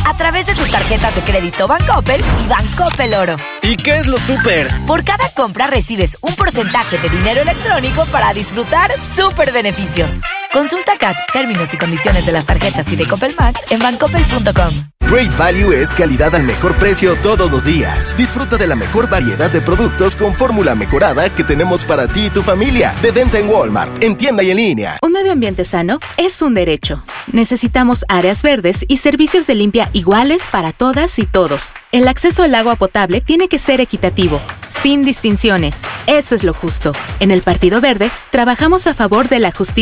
a través de tus tarjetas de crédito Bancoppel y Bancoppel Oro. ¿Y qué es lo súper? Por cada compra recibes un porcentaje de dinero electrónico para disfrutar súper beneficios. Consulta CAT, términos y condiciones de las tarjetas y de Coppel Max en bancoppel.com. Great Value es calidad al mejor precio todos los días. Disfruta de la mejor variedad de productos con fórmula mejorada que tenemos para ti y tu familia. De venta en Walmart, en tienda y en línea. Un medio ambiente sano es un derecho. Necesitamos áreas verdes y servicios de limpia iguales para todas y todos. El acceso al agua potable tiene que ser equitativo, sin distinciones. Eso es lo justo. En el Partido Verde, trabajamos a favor de la justicia